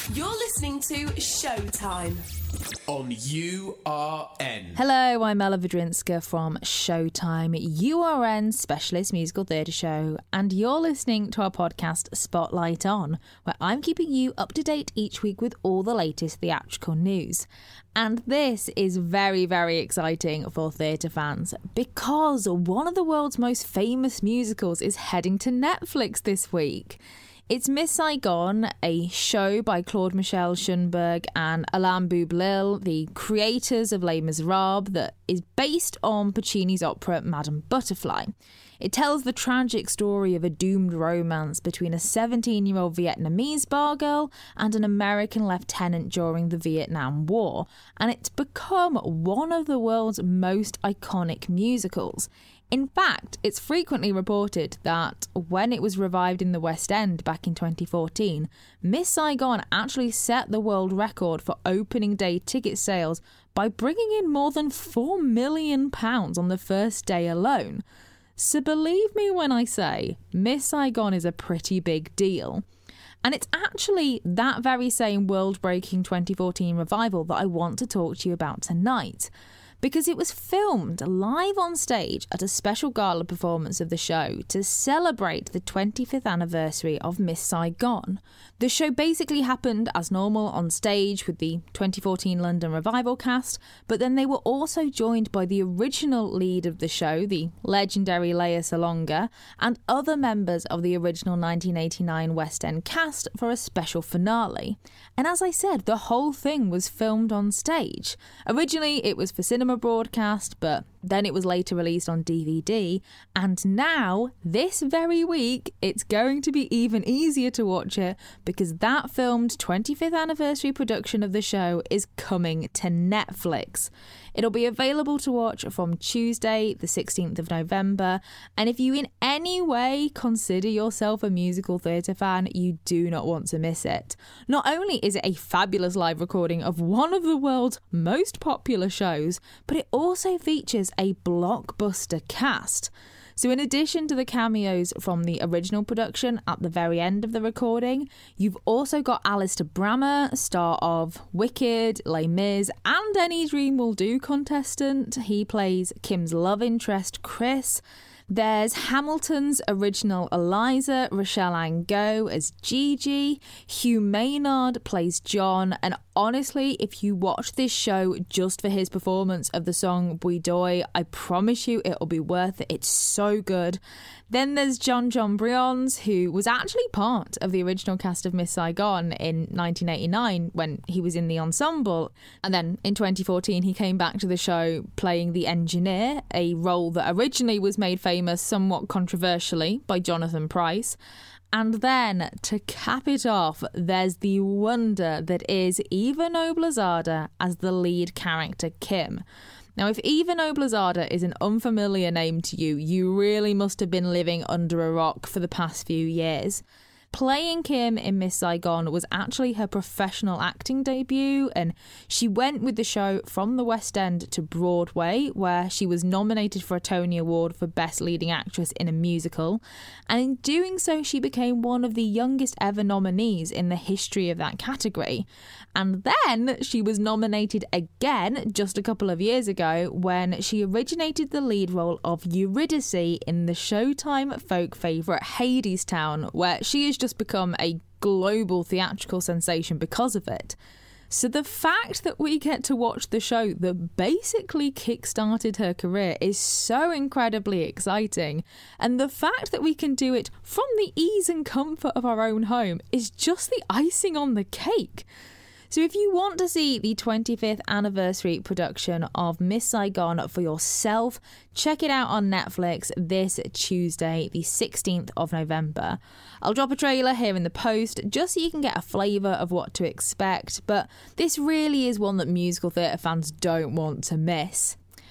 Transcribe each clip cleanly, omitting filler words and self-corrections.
You're listening to Showtime on URN. Hello, I'm Ella Vidrinska from Showtime, URN's specialist musical theatre show, and you're listening to our podcast Spotlight On, where I'm keeping you up to date each week with all the latest theatrical news. And this is very, very exciting for theatre fans because one of the world's most famous musicals is heading to Netflix this week. It's Miss Saigon, a show by Claude Michel Schoenberg and Alain Boublil, the creators of Les Miserables, that is based on Puccini's opera Madame Butterfly. It tells the tragic story of a doomed romance between a 17-year-old Vietnamese bar girl and an American lieutenant during the Vietnam War, and it's become one of the world's most iconic musicals. In fact, it's frequently reported that when it was revived in the West End back in 2014, Miss Saigon actually set the world record for opening day ticket sales by bringing in more than £4 million on the first day alone. So believe me when I say Miss Saigon is a pretty big deal. And it's actually that very same world-breaking 2014 revival that I want to talk to you about tonight, because it was filmed live on stage at a special gala performance of the show to celebrate the 25th anniversary of Miss Saigon. The show basically happened as normal on stage with the 2014 London revival cast, but then they were also joined by the original lead of the show, the legendary Lea Salonga, and other members of the original 1989 West End cast for a special finale. And as I said, the whole thing was filmed on stage. Originally, it was for cinema broadcast, but then it was later released on DVD, and now, this very week, it's going to be even easier to watch it because that filmed 25th anniversary production of the show is coming to Netflix. It'll be available to watch from Tuesday, the 16th of November, and if you in any way consider yourself a musical theatre fan, you do not want to miss it. Not only is it a fabulous live recording of one of the world's most popular shows, but it also features a blockbuster cast. So in addition to the cameos from the original production at the very end of the recording, you've also got Alistair Brammer, star of Wicked, Les Mis, and Any Dream Will Do contestant. He plays Kim's love interest, Chris. There's Hamilton's original Eliza, Rochelle Angot as Gigi. Hugh Maynard plays John. And honestly, if you watch this show just for his performance of the song Bouidoy, I promise you it'll be worth it. It's so good. Then there's John Brions, who was actually part of the original cast of Miss Saigon in 1989 when he was in the ensemble. And then in 2014, he came back to the show playing the engineer, a role that originally was made famous somewhat controversially by Jonathan Pryce. And then, to cap it off, there's the wonder that is Eva Noblezada as the lead character, Kim. Now, if Eva Noblezada is an unfamiliar name to you, you really must have been living under a rock for the past few years. Playing Kim in Miss Saigon was actually her professional acting debut, and she went with the show from the West End to Broadway, where she was nominated for a Tony Award for Best Leading Actress in a Musical, and in doing so she became one of the youngest ever nominees in the history of that category. And then she was nominated again just a couple of years ago when she originated the lead role of Eurydice in the Showtime folk favourite Hadestown, where she has just become a global theatrical sensation because of it. So the fact that we get to watch the show that basically kick-started her career is so incredibly exciting. And the fact that we can do it from the ease and comfort of our own home is just the icing on the cake. So if you want to see the 25th anniversary production of Miss Saigon for yourself, check it out on Netflix this Tuesday, the 16th of November. I'll drop a trailer here in the post just so you can get a flavour of what to expect, but this really is one that musical theatre fans don't want to miss.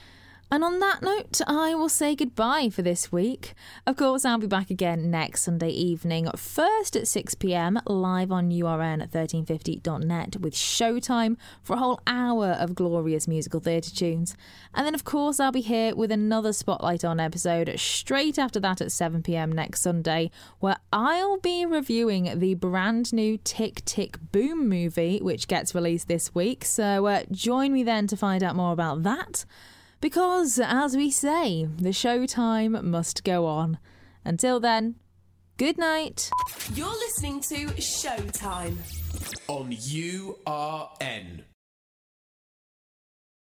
And on that note, I will say goodbye for this week. Of course, I'll be back again next Sunday evening, first at 6 p.m, live on urn1350.net with Showtime for a whole hour of glorious musical theatre tunes. And then, of course, I'll be here with another Spotlight On episode straight after that at 7 p.m. next Sunday, where I'll be reviewing the brand new Tick Tick Boom movie, which gets released this week. So join me then to find out more about that. Because, as we say, the showtime must go on. Until then, good night. You're listening to Showtime on URN.